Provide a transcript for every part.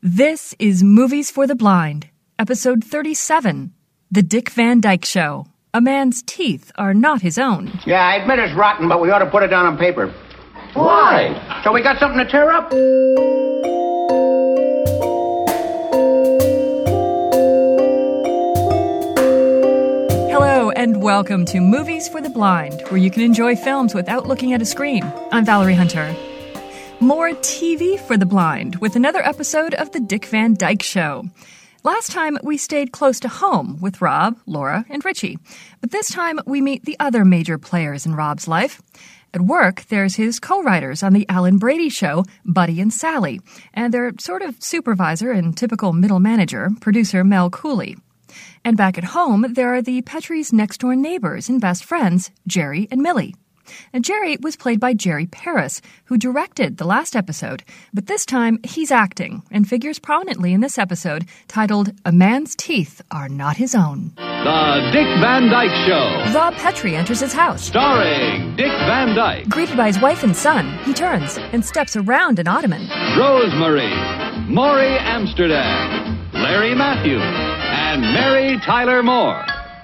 This is Movies for the Blind, episode 37, The Dick Van Dyke Show. A man's teeth are not his own. Yeah, I admit it's rotten, but we ought to put it down on paper. Why? So we got something to tear up? Hello, and welcome to Movies for the Blind, where you can enjoy films without looking at a screen. I'm Valerie Hunter. More TV for the blind with another episode of The Dick Van Dyke Show. Last time, we stayed close to home with Rob, Laura, and Richie. But this time, we meet the other major players in Rob's life. At work, there's his co-writers on the Alan Brady Show, Buddy and Sally, and their sort of supervisor and typical middle manager, producer Mel Cooley. And back at home, there are the Petrie's next-door neighbors and best friends, Jerry and Millie. Now, Jerry was played by Jerry Paris, who directed the last episode, but this time he's acting and figures prominently in this episode titled A Man's Teeth Are Not His Own. The Dick Van Dyke Show. Rob Petrie enters his house. Starring Dick Van Dyke, Greeted by his wife and son, he turns and steps around an ottoman. Rosemary, Maury Amsterdam, Larry Matthews, and Mary Tyler Moore.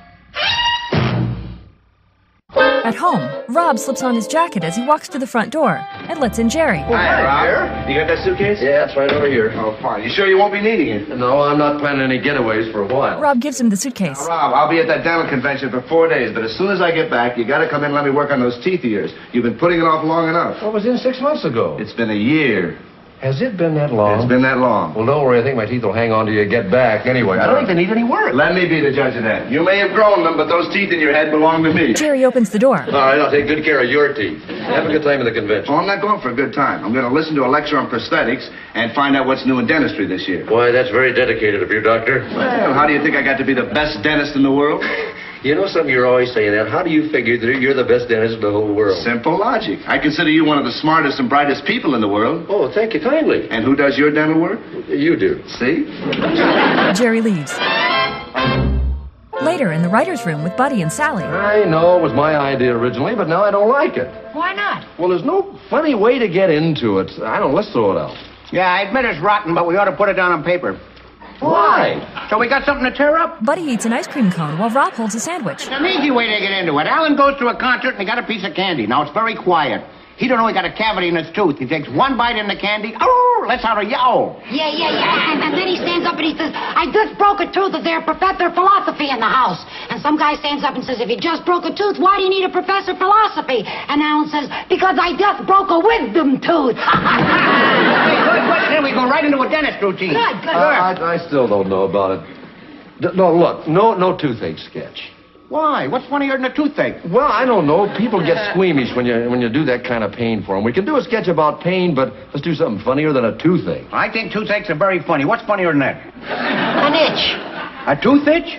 At home, Rob slips on his jacket as he walks to the front door and lets in Jerry. Hi, Rob. You got that suitcase? Yeah, it's right over here. Oh, fine. You sure you won't be needing it? No, I'm not planning any getaways for a while. Rob gives him the suitcase. Rob, I'll be at that dental convention for 4 days, but as soon as I get back, you gotta come in and let me work on those teeth of yours. You've been putting it off long enough. I was in 6 months ago. It's been a year. Has it been that long? It's been that long. Well, don't worry. I think my teeth will hang on till you get back anyway. I don't think they need any work. Let me be the judge of that. You may have grown them, but those teeth in your head belong to me. Jerry opens the door. All right, I'll take good care of your teeth. Have a good time at the convention. Oh, I'm not going for a good time. I'm going to listen to a lecture on prosthetics and find out what's new in dentistry this year. Why, that's very dedicated of you, Doctor. Well, how do you think I got to be the best dentist in the world? You know something you're always saying that. How do you figure that you're the best dentist in the whole world? Simple logic. I consider you one of the smartest and brightest people in the world. Oh, thank you kindly. And who does your dental work? You do. See? Jerry leaves. Later, in the writer's room with Buddy and Sally. I know it was my idea originally, but now I don't like it. Why not? Well, there's no funny way to get into it. I don't. Let's throw it out. Yeah, I admit it's rotten, but we ought to put it down on paper. Why? So we got something to tear up? Buddy eats an ice cream cone while Rob holds a sandwich. It's an easy way to get into it. Alan goes to a concert and he got a piece of candy. Now, it's very quiet. He don't know he got a cavity in his tooth. He takes one bite in the candy. Oh, lets out a yowl. Yeah. And then he stands up and he says, I just broke a tooth. Is there a professor of philosophy in the house? And some guy stands up and says, if you just broke a tooth, why do you need a professor of philosophy? And Alan says, because I just broke a wisdom tooth. Good. Then we go right into a dentist routine. Good. I still don't know about it. No, look, no toothache sketch. Why? What's funnier than a toothache? Well, I don't know. People get squeamish when you do that kind of pain for them. We can do a sketch about pain, but let's do something funnier than a toothache. I think toothaches are very funny. What's funnier than that? An itch. A tooth itch?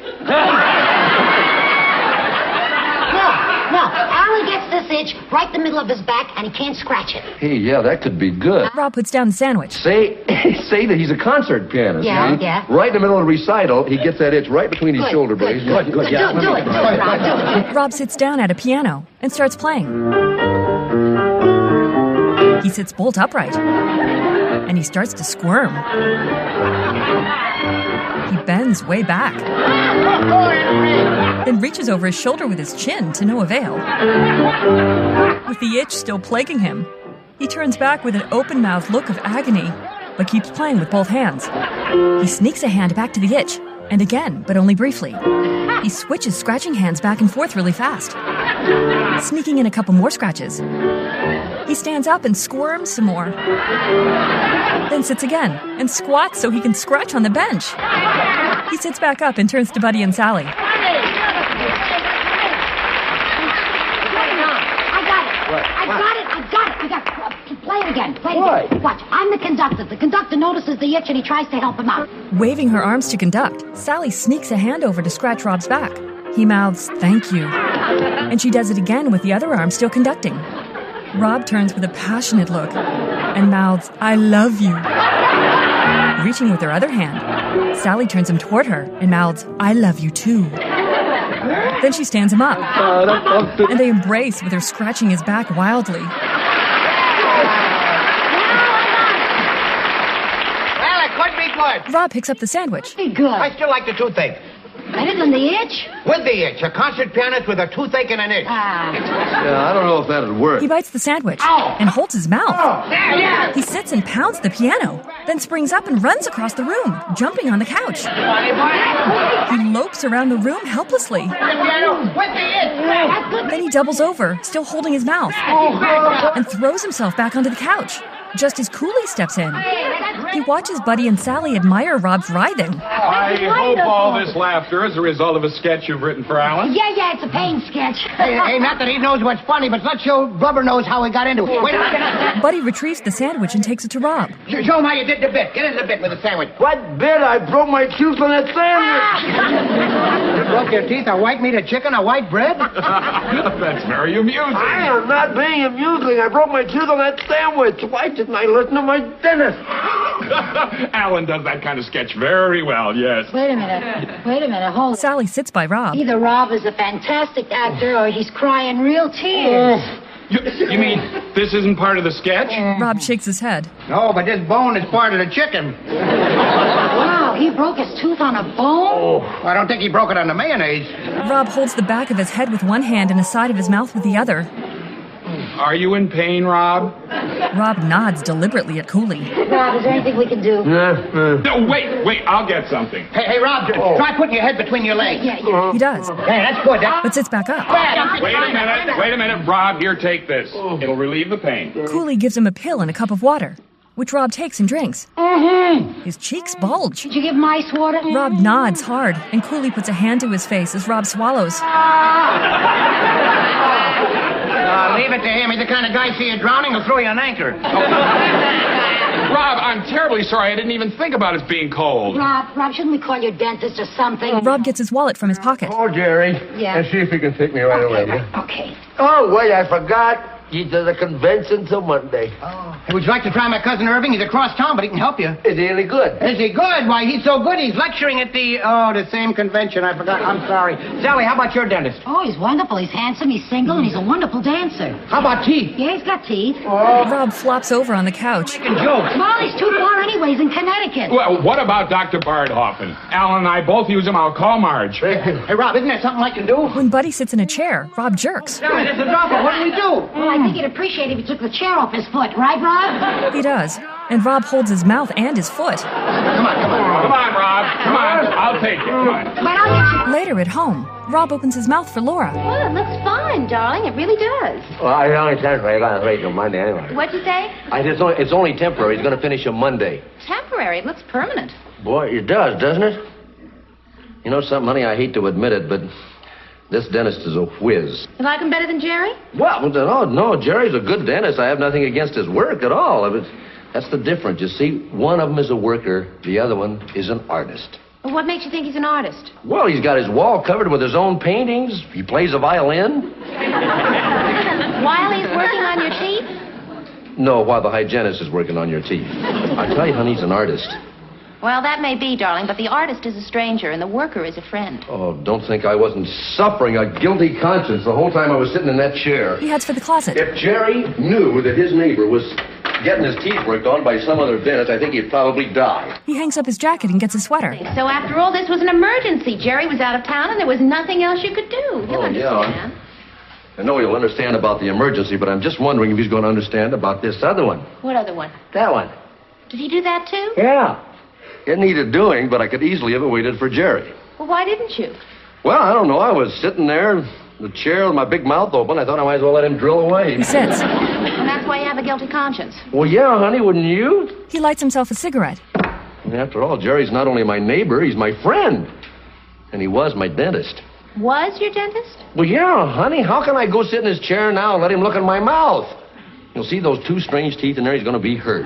No. Alan gets this itch right in the middle of his back, and he can't scratch it. Hey, yeah, that could be good. Rob puts down the sandwich. Say that he's a concert pianist. Yeah, see? yeah. Right in the middle of a recital, he gets that itch right between his shoulder blades. Good. Do it, Rob, do it. Rob sits down at a piano and starts playing. He sits bolt upright, and he starts to squirm. He bends way back, then reaches over his shoulder with his chin to no avail. With the itch still plaguing him, he turns back with an open-mouthed look of agony, but keeps playing with both hands. He sneaks a hand back to the itch, and again, but only briefly. He switches scratching hands back and forth really fast, sneaking in a couple more scratches. He stands up and squirms some more, then sits again and squats so he can scratch on the bench. He sits back up and turns to Buddy and Sally. I got it. Play it again. Why? Watch. I'm the conductor. The conductor notices the itch and he tries to help him out. Waving her arms to conduct, Sally sneaks a hand over to scratch Rob's back. He mouths, "Thank you." And she does it again with the other arm still conducting. Rob turns with a passionate look and mouths, "I love you." Reaching with her other hand, Sally turns him toward her and mouths, "I love you too." Then she stands him up, and they embrace with her scratching his back wildly. Well, it could be good. Rob picks up the sandwich. Pretty good. I still like the toothache. Better than the itch? With the itch. A concert pianist with a toothache and an itch. Yeah, I don't know if that'd work. He bites the sandwich Ow. and holds his mouth. Yeah. He sits and pounds the piano, then springs up and runs across the room, jumping on the couch. He lopes around the room helplessly. With the itch. Then he doubles over, still holding his mouth, and throws himself back onto the couch, just as Cooley steps in. He watches Buddy and Sally admire Rob's writhing. I hope all this laughter is a result of a sketch you've written for Alan. Yeah, it's a pain sketch. Hey, not that he knows what's funny, but let's show Blubber knows how he got into it. Wait a minute. Buddy retrieves the sandwich and takes it to Rob. Show him how you did the bit. Get into the bit with the sandwich. What bit? I broke my tooth on that sandwich. You broke your teeth, a white meat, a chicken, a white bread? That's very amusing. I am not being amusing. I broke my tooth on that sandwich. Why didn't I listen to my dentist? Alan does that kind of sketch very well, yes. Wait a minute, hold on. Sally sits by Rob. Either Rob is a fantastic actor or he's crying real tears. You mean this isn't part of the sketch? Rob shakes his head. No, but this bone is part of the chicken. Wow, he broke his tooth on a bone? I don't think he broke it on the mayonnaise. Rob holds the back of his head with one hand and the side of his mouth with the other. Are you in pain, Rob? Rob nods deliberately at Cooley. Rob, is there anything we can do? No, wait, I'll get something. Hey, Rob, try putting your head between your legs. Yeah. He does, Hey, that's good. but sits back up. Wait a minute, Rob, here, take this. It'll relieve the pain. Cooley gives him a pill and a cup of water, which Rob takes and drinks. His cheeks bulge. Did you give him ice water? Rob nods hard, and Cooley puts a hand to his face as Rob swallows. Leave it to him. He's the kind of guy, see you drowning, he'll throw you an anchor. Rob, I'm terribly sorry. I didn't even think about it being cold. Rob, shouldn't we call your dentist or something? Rob gets his wallet from his pocket. Oh, Jerry. Yeah. And see if he can take me right away. Okay. Oh, wait, I forgot. He's at the convention till Monday. Hey, would you like to try my cousin Irving? He's across town, but he can help you. Is he any good? Is he good? Why, he's so good, he's lecturing at the same convention. I forgot. I'm sorry. Sally, how about your dentist? Oh, he's wonderful. He's handsome, he's single, and he's a wonderful dancer. How about teeth? Yeah, he's got teeth. Rob flops over on the couch. Making jokes. Well, he's too far anyways in Connecticut. Well, what about Dr. Bardhoffen? Alan and I both use him. I'll call Marge. Hey, Rob, isn't there something I can do? When Buddy sits in a chair, Rob jerks. Sally, this is awful. What do we do? Well, I think he'd appreciate it if he took the chair off his foot, right, Rob? He does, and Rob holds his mouth and his foot. Come on. Come on, Rob. Come on. I'll take it. Come on. But I'll get you. Later at home, Rob opens his mouth for Laura. Well, it looks fine, darling. It really does. Well, I only temporary. I got to wait till Monday anyway. What'd you say? It's only temporary. He's going to finish on Monday. Temporary. It looks permanent. Boy, it does, doesn't it? You know something, honey? I hate to admit it, but this dentist is a whiz. You like him better than Jerry? Well, no, Jerry's a good dentist. I have nothing against his work at all. That's the difference. You see, one of them is a worker, the other one is an artist. Well, what makes you think he's an artist? Well, he's got his wall covered with his own paintings. He plays a violin. While he's working on your teeth? No, while the hygienist is working on your teeth. I tell you, honey, he's an artist. Well, that may be, darling, but the artist is a stranger and the worker is a friend. Oh, don't think I wasn't suffering a guilty conscience the whole time I was sitting in that chair. He heads for the closet. If Jerry knew that his neighbor was getting his teeth worked on by some other dentist, I think he'd probably die. He hangs up his jacket and gets his sweater. So after all, this was an emergency. Jerry was out of town and there was nothing else you could do. He'll understand. I know he'll understand about the emergency, but I'm just wondering if he's going to understand about this other one. What other one? That one. Did he do that too? Yeah. It needed doing, but I could easily have waited for Jerry. Well, why didn't you? Well, I don't know. I was sitting there in the chair with my big mouth open. I thought I might as well let him drill away. He sits. And that's why you have a guilty conscience. Well, yeah, honey, wouldn't you? He lights himself a cigarette. After all, Jerry's not only my neighbor, he's my friend. And he was my dentist. Was your dentist? Well, yeah, honey. How can I go sit in his chair now and let him look in my mouth? You'll see those two strange teeth in there, he's going to be hurt.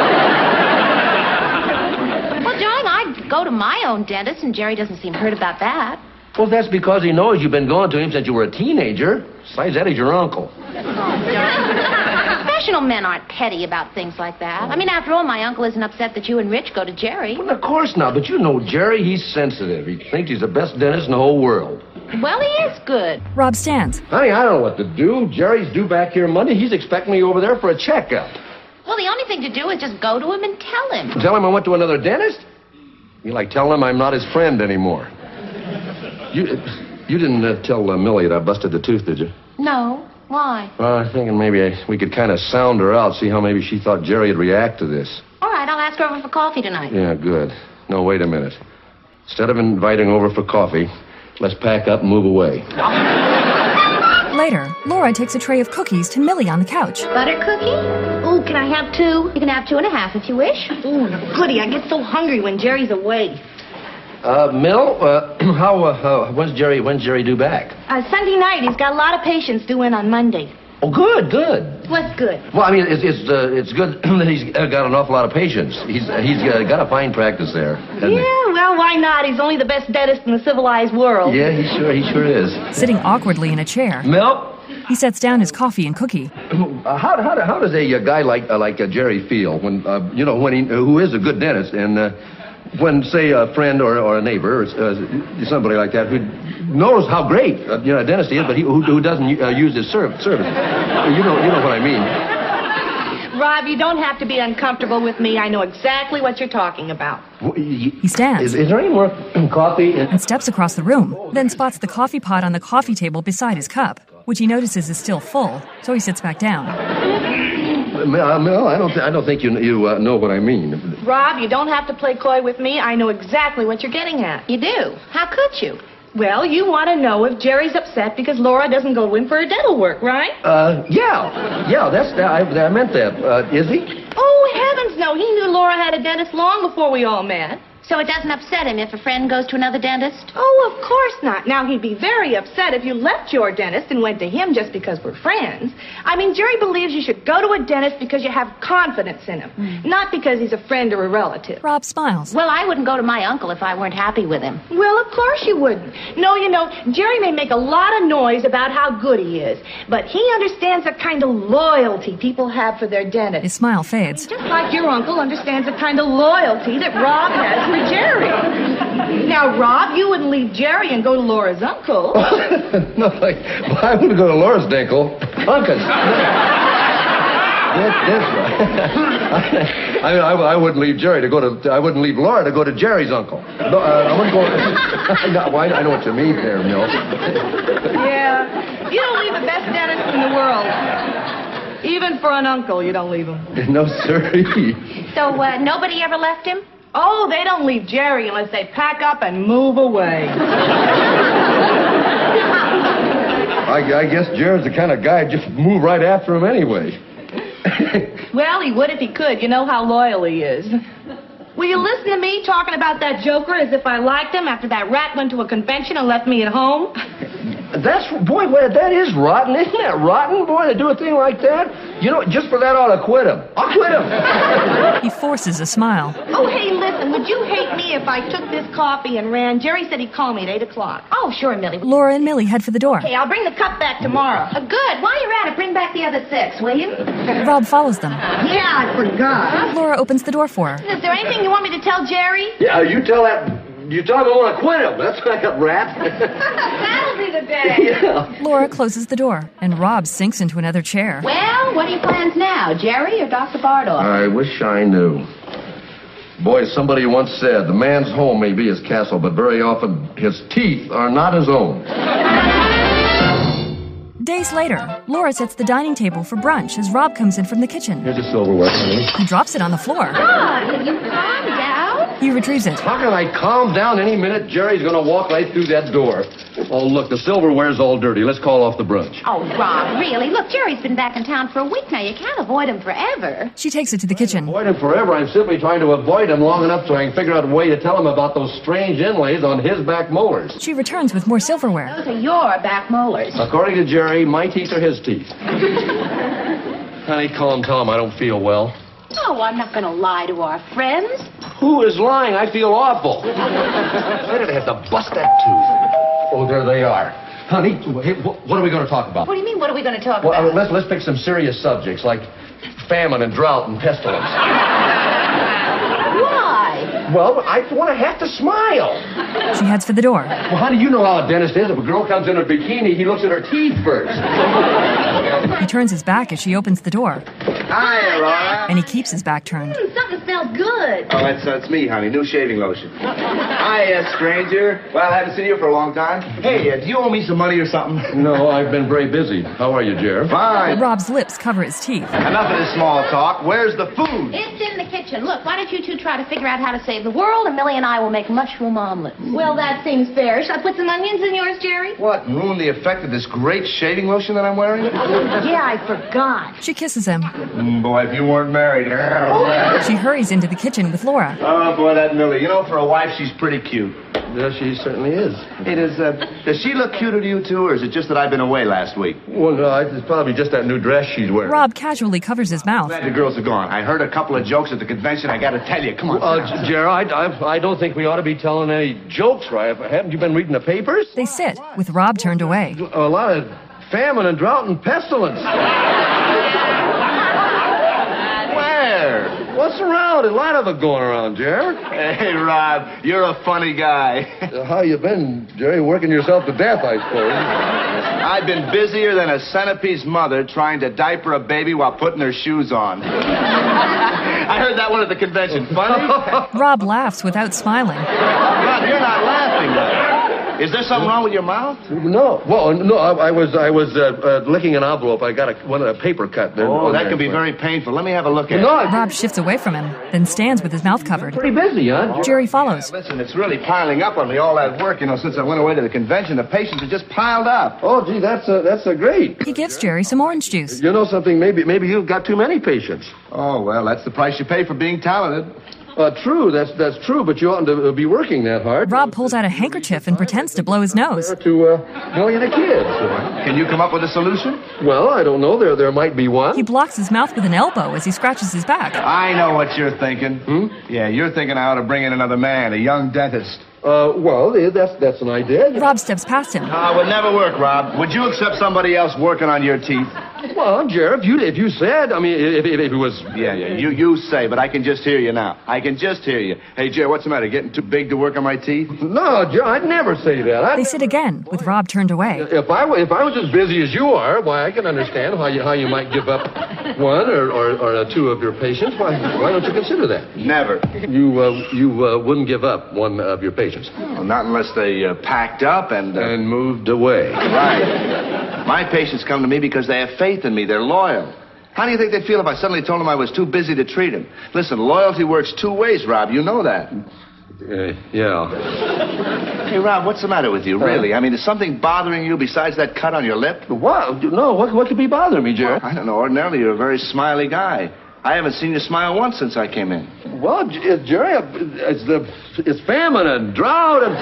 Well, darling, I go to my own dentist, and Jerry doesn't seem hurt about that. Well, that's because he knows you've been going to him since you were a teenager. Besides that, he's your uncle. Professional men aren't petty about things like that. I mean, after all, my uncle isn't upset that you and Rich go to Jerry. Well, of course not, but you know Jerry, he's sensitive. He thinks he's the best dentist in the whole world. Well, he is good. Rob stands. Honey, I don't know what to do. Jerry's due back here Monday. He's expecting me over there for a checkup. Well, the only thing to do is just go to him and tell him. Tell him I went to another dentist? You like telling him I'm not his friend anymore. You didn't tell Millie that I busted the tooth, did you? No. Why? Well, I was thinking maybe we could kind of sound her out, see how maybe she thought Jerry would react to this. All right, I'll ask her over for coffee tonight. Yeah, good. No, wait a minute. Instead of inviting over for coffee, let's pack up and move away. Later, Laura takes a tray of cookies to Millie on the couch. Butter cookie? Ooh, can I have 2? You can have 2.5 if you wish. Ooh, goody, I get so hungry when Jerry's away. Mill, when's Jerry due back? Sunday night. He's got a lot of patients due in on Monday. Oh, good. What's good? Well, I mean, it's good that he's got an awful lot of patients. He's got a fine practice there. Yeah, well, why not? He's only the best dentist in the civilized world. Yeah, he sure is. Sitting awkwardly in a chair, Mill, he sets down his coffee and cookie. how does a guy like Jerry feel when who is a good dentist and when, say, a friend or a neighbor or somebody like that who knows how great a dentist is, but who doesn't use his service? You know what I mean. Rob, you don't have to be uncomfortable with me. I know exactly what you're talking about. He stands. Is there any more coffee? And steps across the room, then spots the coffee pot on the coffee table beside his cup, which he notices is still full, so he sits back down. Mel, I don't think you know what I mean. Rob, you don't have to play coy with me. I know exactly what you're getting at. You do? How could you? Well, you want to know if Jerry's upset because Laura doesn't go in for her dental work, right? Yeah. I meant that. Is he? Oh, heavens no. He knew Laura had a dentist long before we all met. So it doesn't upset him if a friend goes to another dentist? Oh, of course not. Now, he'd be very upset if you left your dentist and went to him just because we're friends. I mean, Jerry believes you should go to a dentist because you have confidence in him, not because he's a friend or a relative. Rob smiles. Well, I wouldn't go to my uncle if I weren't happy with him. Well, of course you wouldn't. No, Jerry may make a lot of noise about how good he is, but he understands the kind of loyalty people have for their dentist. His smile fades. Just like your uncle understands the kind of loyalty that Rob has for Jerry. Now, Rob, you wouldn't leave Jerry and go to Laura's uncle. No, I wouldn't go to Laura's uncle. Uncle's. That's right. I wouldn't leave Jerry to go to. I wouldn't leave Laura to go to Jerry's uncle. No, I wouldn't go. I know what you mean there, Mill. Yeah, you don't leave the best dentist in the world. Even for an uncle, you don't leave him. No, sir. So nobody ever left him? Oh, they don't leave Jerry unless they pack up and move away. I guess Jerry's the kind of guy who'd just move right after him anyway. Well, he would if he could. You know how loyal he is. Will you listen to me talking about that joker as if I liked him after that rat went to a convention and left me at home? That is rotten. Isn't that rotten, boy, to do a thing like that? Just for that, I ought to quit him. I'll quit him. He forces a smile. Oh, hey, listen, would you hate me if I took this coffee and ran? Jerry said he'd call me at 8 o'clock. Oh, sure, Millie. Laura and Millie head for the door. Okay, I'll bring the cup back tomorrow. Good. While you're at it, bring back the other 6, will you? Rob follows them. Yeah, I forgot. Laura opens the door for her. Is there anything you want me to tell Jerry? Yeah, you tell that. You tell him I want to quit him. That's like a rat. That'll be the day. Yeah. Laura closes the door, and Rob sinks into another chair. Well, what are your plans now, Jerry or Dr. Bardolph? I wish I knew. Boy, somebody once said, the man's home may be his castle, but very often his teeth are not his own. Days later, Laura sets the dining table for brunch as Rob comes in from the kitchen. Here's your silverware, honey. He drops it on the floor. Can you calm down? He retrieves it. How can I calm down any minute? Jerry's going to walk right through that door. Oh, look, the silverware's all dirty. Let's call off the brunch. Oh, Rob, really? Look, Jerry's been back in town for a week now. You can't avoid him forever. She takes it to the kitchen. Avoid him forever. I'm simply trying to avoid him long enough so I can figure out a way to tell him about those strange inlays on his back molars. She returns with more silverware. Those are your back molars. According to Jerry, my teeth are his teeth. Honey, call him, tell him I don't feel well. Oh, I'm not going to lie to our friends. Who is lying? I feel awful. I didn't have to bust that tooth. Oh, there they are. Honey, what are we going to talk about? What do you mean, what are we going to talk Well, about? let's pick some serious subjects, like famine and drought and pestilence. Why? Well, I want to have to smile. She heads for the door. Well, how do you know how a dentist is? If a girl comes in a bikini, he looks at her teeth first. He turns his back as she opens the door. Hi, Laura. And he keeps his back turned. Something smells smells good. Oh, it's me, honey. New shaving lotion. Hi, stranger. Well, I haven't seen you for a long time. Hey, do you owe me some money or something? No, I've been very busy. How are you, Jer? Fine. Rob's lips cover his teeth. Enough of this small talk. Where's the food? It's in the kitchen. Look, why don't you two try to figure out how to save the world, and Millie and I will make mushroom omelets. Well, that seems fair. Should I put some onions in yours, Jerry? What, ruin the effect of this great shaving lotion that I'm wearing? Yeah, I forgot. She kisses him. Boy, if you weren't married. She hurries into the kitchen with Laura. Oh, boy, that Millie. You know, for a wife, she's pretty cute. Yeah, she certainly is. Hey, does she look cuter to you, too, or is it just that I've been away last week? Well, no, it's probably just that new dress she's wearing. Rob casually covers his mouth. Glad the girls are gone. I heard a couple of jokes at the convention. I got to tell you. Come on. Jer, I don't think we ought to be telling any jokes, right? Haven't you been reading the papers? They sit, with Rob turned away. A lot of famine and drought and pestilence. Where? What's around? A lot of it going around, Jer. Hey, Rob, you're a funny guy. How you been, Jerry? Working yourself to death, I suppose. I've been busier than a centipede's mother trying to diaper a baby while putting her shoes on. I heard that one at the convention. Funny? Rob laughs without smiling. Rob, you're not laughing. Is there something wrong with your mouth? No. Well, no, I was licking an envelope. I got a paper cut there. Oh, that can be very painful. Let me have a look at it. Rob shifts away from him, then stands with his mouth covered. Pretty busy, huh? Jerry follows. Yeah, listen, it's really piling up on me, all that work. You know, since I went away to the convention, the patients are just piled up. Oh, gee, that's great. He gives Jerry some orange juice. You know something? Maybe you've got too many patients. Oh, well, that's the price you pay for being talented. True, that's true, but you oughtn't to be working that hard. Rob pulls out a handkerchief and pretends to blow his nose. To million of kids. Can you come up with a solution? Well, I don't know. There might be one. He blocks his mouth with an elbow as he scratches his back. I know what you're thinking. Yeah, you're thinking I ought to bring in another man, a young dentist. Well, that's an idea. Rob steps past him. Would never work, Rob. Would you accept somebody else working on your teeth? Well, Jared, if you said, I mean, if it was... Yeah, you say, but I can just hear you now. I can just hear you. Hey, Jared, what's the matter? Getting too big to work on my teeth? No, Jared, I'd never say that. They sit again, with Rob turned away. If I was as busy as you are, why, I can understand how you might give up one or two of your patients. Why don't you consider that? Never. You wouldn't give up one of your patients? Well, not unless they packed up and moved away. Right. My patients come to me because they have faith in me. They're loyal. How do you think they'd feel if I suddenly told them I was too busy to treat them? Listen, loyalty works two ways, Rob. You know that. Yeah. Hey, Rob, what's the matter with you, really? I mean, is something bothering you besides that cut on your lip? What? No, what could be bothering me, Jared? Well, I don't know. Ordinarily, you're a very smiley guy. I haven't seen you smile once since I came in. Well, Jerry, it's famine and drought and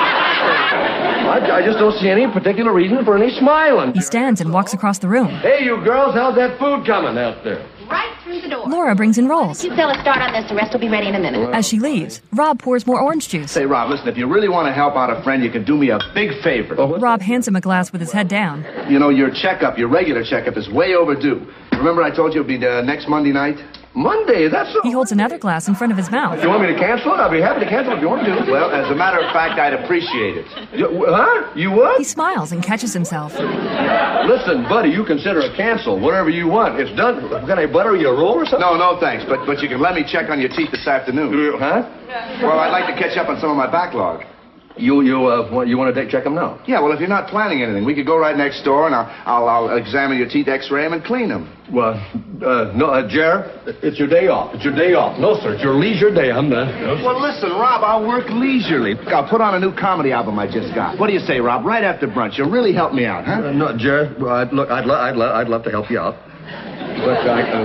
pestilence. I just don't see any particular reason for any smiling. He stands and walks across the room. Hey, you girls, how's that food coming out there? Right through the door. Laura brings in rolls. You fellas start on this, the rest will be ready in a minute. As she leaves, Rob pours more orange juice. Say, Rob, listen, if you really want to help out a friend, you can do me a big favor. Rob hands him a glass with his head down. You know, your checkup, your regular checkup, is way overdue. Remember I told you it would be next Monday night? Monday? That's so... He holds another glass in front of his mouth. You want me to cancel it? I'll be happy to cancel it if you want to. Well, as a matter of fact, I'd appreciate it. Huh? You would? He smiles and catches himself. Listen, buddy, you consider a cancel. Whatever you want. It's done. Can I butter you a roll or something? No, thanks. But you can let me check on your teeth this afternoon. Huh? Well, I'd like to catch up on some of my backlog. You want to check them now? Yeah, well, if you're not planning anything, we could go right next door and I'll examine your teeth, x-ray them, and clean them. Well, no, Jared, it's your day off. It's your day off. No, sir, it's your leisure day. I'm done. Well, listen, Rob, I'll work leisurely. I'll put on a new comedy album I just got. What do you say, Rob? Right after brunch. You'll really help me out, huh? No, Jared, look, I'd love to help you out. But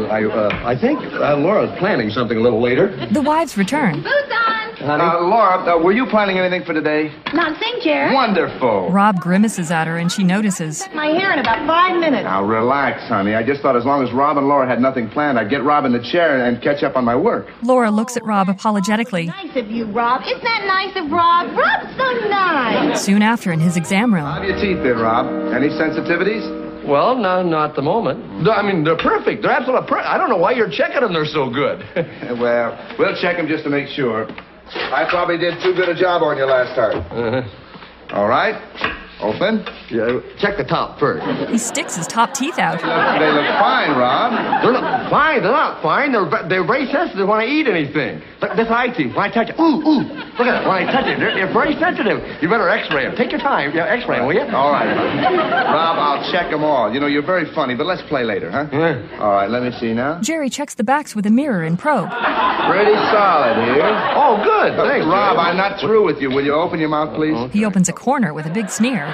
I think Laura's planning something a little later. The wives return. Boots on! Laura, were you planning anything for today? Not sing, Jared. Wonderful. Rob grimaces at her and she notices. My hair in about 5 minutes. Now, relax, honey. I just thought as long as Rob and Laura had nothing planned, I'd get Rob in the chair and catch up on my work. Laura looks at Rob apologetically. Nice of you, Rob. Isn't that nice of Rob? Rob's so nice. Soon after, in his exam room. How have your teeth been, Rob? Any sensitivities? Well, no, not at the moment. I mean, they're perfect. They're absolutely perfect. I don't know why you're checking them. They're so good. Well, we'll check them just to make sure. I probably did too good a job on you last time. Uh-huh. All right. Open. Yeah, check the top first. He sticks his top teeth out. They look fine, Rob. They're not fine. They're not fine. They're very sensitive when I eat anything. Look, this eye teeth. When I touch it, ooh. Look at it. When I touch it, they're very sensitive. You better X-ray them. Take your time. Yeah, X-ray them, will you? All right, Rob, I'll check them all. You know, you're very funny, but let's play later, huh? Yeah. All right, let me see now. Jerry checks the backs with a mirror and probe. Pretty solid here. Oh, good. Thanks, Rob, Jerry. I'm not through with you. Will you open your mouth, please? He opens a corner with a big sneer.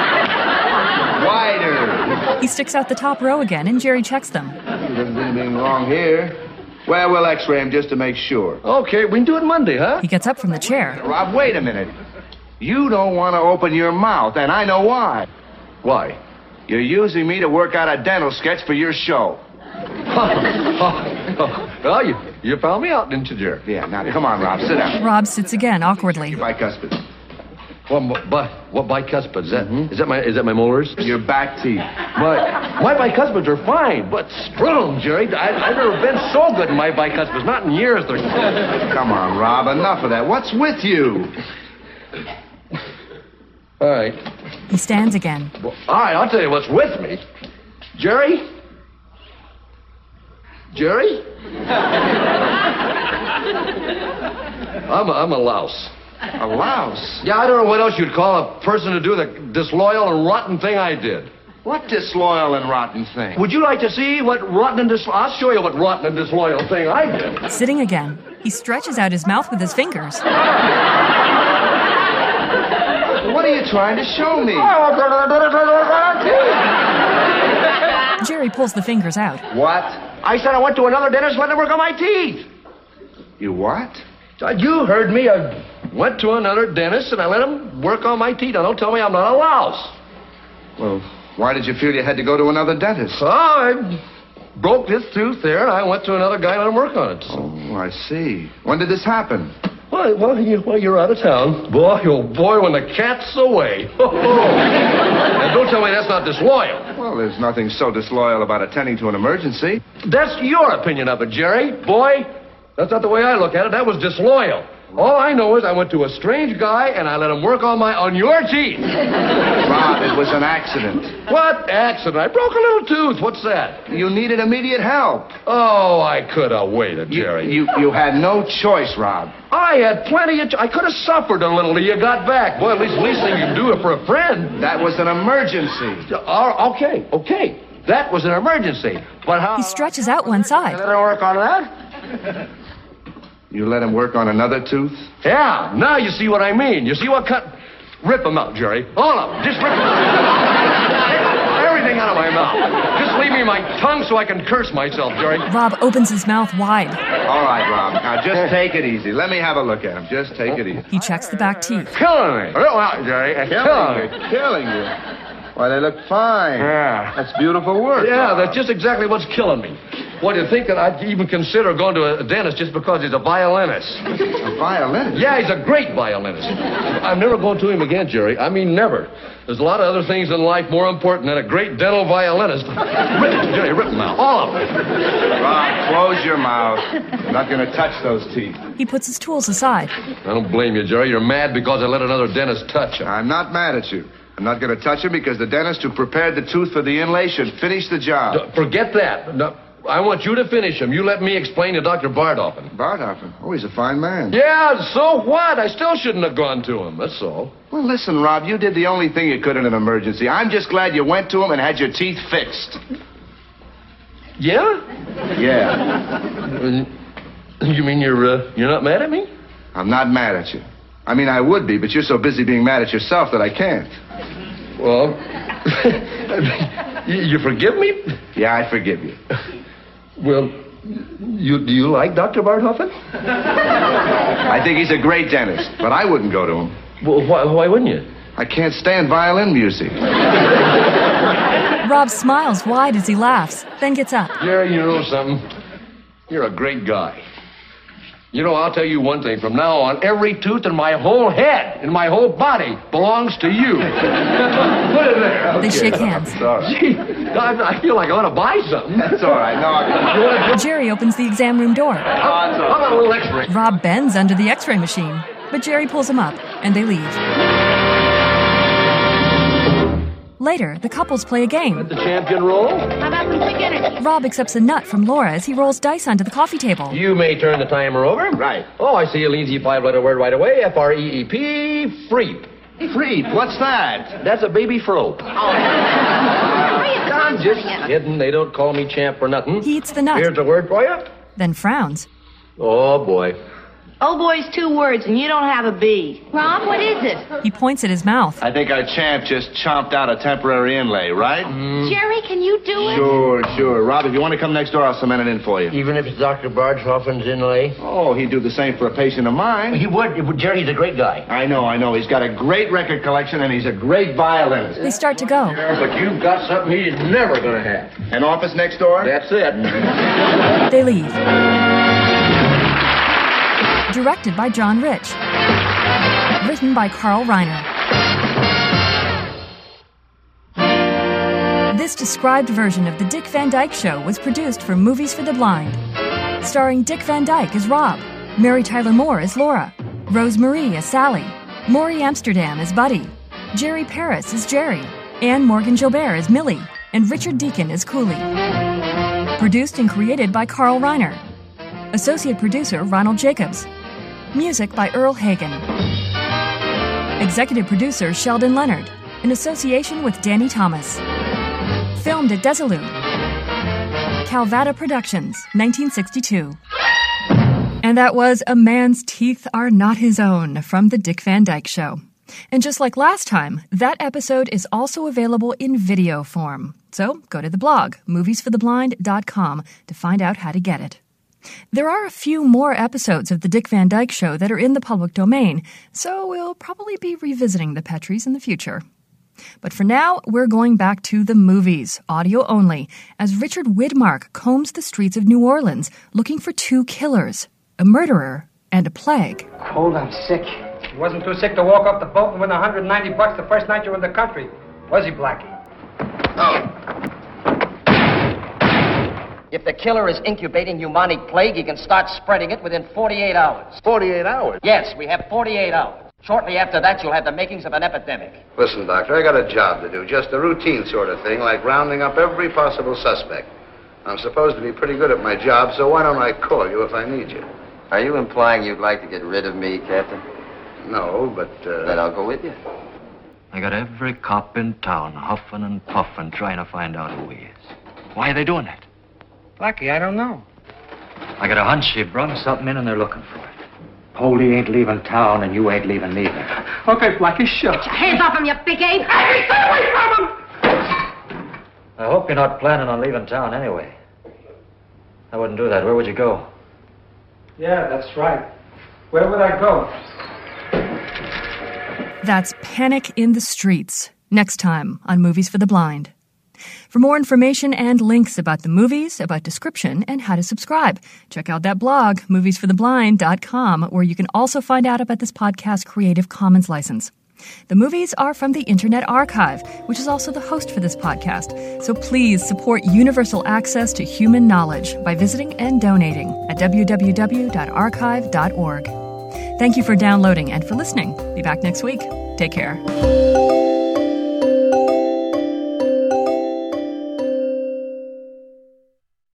Wider. He sticks out the top row again, and Jerry checks them. There's anything wrong here. Well, we'll X-ray him just to make sure. Okay, we can do it Monday, huh? He gets up from the chair. Rob, wait a minute. You don't want to open your mouth, and I know why. Why? You're using me to work out a dental sketch for your show. Well, you found me out, didn't you, Jerry? Yeah, now, come on, Rob, sit down. Rob sits again, awkwardly. Bicuspid. What bicuspid? Is that my molars? Your back teeth. My bicuspids are fine, but strong, Jerry. I've never been so good in my bicuspids. Not in years. Come on, Rob, enough of that. What's with you? All right. He stands again. Well, all right, I'll tell you what's with me. Jerry? I'm a louse. A louse? Yeah, I don't know what else you'd call a person to do the disloyal and rotten thing I did. What disloyal and rotten thing? Would you like to see what rotten and disloyal... I'll show you what rotten and disloyal thing I did. Sitting again, he stretches out his mouth with his fingers. What are you trying to show me? Jerry pulls the fingers out. What? I said I went to another dentist, let him work on my teeth. You what? You heard me. I went to another dentist and I let him work on my teeth. Now, don't tell me I'm not a louse. Well, why did you feel you had to go to another dentist? Oh, I broke this tooth there and I went to another guy and let him work on it. Oh, I see. When did this happen? Well, you're out of town. Boy, oh boy, when the cat's away. Now, don't tell me that's not disloyal. Well, there's nothing so disloyal about attending to an emergency. That's your opinion of it, Jerry. Boy, that's not the way I look at it. That was disloyal. All I know is I went to a strange guy and I let him work on your teeth. Rob, it was an accident. What accident? I broke a little tooth. What's that? You needed immediate help. Oh, I could have waited, Jerry. You had no choice, Rob. I had plenty of... I could have suffered a little till you got back. Well, at least thing you can do it for a friend. That was an emergency. Okay. That was an emergency. But how... He stretches out one side. Let him work on that? You let him work on another tooth? Yeah, now you see what I mean. You see what cut... Rip them out, Jerry. All of them. Just rip them out. Everything out of my mouth. Just leave me my tongue so I can curse myself, Jerry. Rob opens his mouth wide. All right, Rob. Now, just take it easy. Let me have a look at him. Just take it easy. He checks the back teeth. Killing me. Real out, Jerry. Killing you. Why, they look fine. Yeah. That's beautiful work. Yeah, Rob. that's just exactly what's killing me. What, do you think that I'd even consider going to a dentist just because he's a violinist? A violinist? Yeah, he's a great violinist. I'm never going to him again, Jerry. I mean, never. There's a lot of other things in life more important than a great dental violinist. Jerry, rip them out. All of them. Rob, close your mouth. I'm not going to touch those teeth. He puts his tools aside. I don't blame you, Jerry. You're mad because I let another dentist touch him. I'm not mad at you. I'm not going to touch him because the dentist who prepared the tooth for the inlay should finish the job. Forget that. No, I want you to finish him. You let me explain to Dr. Bardhoffen. Bardhoffen? Oh, he's a fine man. Yeah, so what? I still shouldn't have gone to him. That's all. Well, listen, Rob, you did the only thing you could in an emergency. I'm just glad you went to him and had your teeth fixed. Yeah? Yeah. You mean you're not mad at me? I'm not mad at you. I mean, I would be, but you're so busy being mad at yourself that I can't. Well, you forgive me? Yeah, I forgive you. Well, do you like Dr. Bardhoffen? I think he's a great dentist, but I wouldn't go to him. Well, why wouldn't you? I can't stand violin music. Rob smiles wide as he laughs, then gets up. Jerry, you know something? You're a great guy. You know, I'll tell you one thing. From now on, every tooth in my whole head, in my whole body, belongs to you. Put it there. They shake hands. Gee, I feel like I ought to buy something. That's all right. No, Jerry opens the exam room door. How about a little X-ray? Rob bends under the X-ray machine, but Jerry pulls him up, and they leave. Later, the couples play a game. Let the champion roll. How about some quick energy? Rob accepts a nut from Laura as he rolls dice onto the coffee table. You may turn the timer over. Right. Oh, I see a easy 5-letter word right away. F-R-E-E-P, freep. Freep, what's that? That's a baby frope. I'm just kidding. They don't call me champ for nothing. He eats the nut, Here's a word for you. then frowns. Oh, boy. Oh, boy's 2 words, and you don't have a B. Rob, what is it? He points at his mouth. I think our champ just chomped out a temporary inlay, right? Jerry, can you do it? Sure. Rob, if you want to come next door, I'll cement it in for you. Even if it's Dr. Bargehofen's inlay? Oh, he'd do the same for a patient of mine. He would. Jerry's a great guy. I know. He's got a great record collection, and he's a great violinist. They start to go. Yeah, but you've got something he's never going to have. An office next door? That's it. They leave. Directed by John Rich. Written by Carl Reiner. This described version of The Dick Van Dyke Show was produced for Movies for the Blind. Starring Dick Van Dyke as Rob, Mary Tyler Moore as Laura, Rose Marie as Sally, Maury Amsterdam as Buddy, Jerry Paris as Jerry, Anne Morgan Jobert as Millie, and Richard Deacon as Cooley. Produced and created by Carl Reiner. Associate producer Ronald Jacobs. Music by Earl Hagen. Executive producer Sheldon Leonard, in association with Danny Thomas. Filmed at Desilu. Calvada Productions, 1962. And that was A Man's Teeth Are Not His Own from The Dick Van Dyke Show. And just like last time, that episode is also available in video form. So go to the blog, moviesfortheblind.com, to find out how to get it. There are a few more episodes of The Dick Van Dyke Show that are in the public domain, so we'll probably be revisiting the Petries in the future. But for now, we're going back to the movies, audio only, as Richard Widmark combs the streets of New Orleans looking for 2 killers, a murderer and a plague. Cold, I'm sick. He wasn't too sick to walk off the boat and win $190 the first night you were in the country, was he, Blackie? If the killer is incubating pneumonic plague, he can start spreading it within 48 hours. 48 hours? Yes, we have 48 hours. Shortly after that, you'll have the makings of an epidemic. Listen, Doctor, I got a job to do. Just a routine sort of thing, like rounding up every possible suspect. I'm supposed to be pretty good at my job, so why don't I call you if I need you? Are you implying you'd like to get rid of me, Captain? No, but, Then I'll go with you. I got every cop in town huffing and puffing trying to find out who he is. Why are they doing that? Blackie, I don't know. I got a hunch you brung something in and they're looking for it. Polly ain't leaving town and you ain't leaving neither. Okay, Blackie, sure. Get your hands off him, you big ape! Hey, stay away from him! I hope you're not planning on leaving town anyway. I wouldn't do that. Where would you go? Yeah, that's right. Where would I go? That's Panic in the Streets, next time on Movies for the Blind. For more information and links about the movies, about description, and how to subscribe, check out that blog, moviesfortheblind.com, where you can also find out about this podcast's Creative Commons license. The movies are from the Internet Archive, which is also the host for this podcast. So please support universal access to human knowledge by visiting and donating at www.archive.org. Thank you for downloading and for listening. Be back next week. Take care.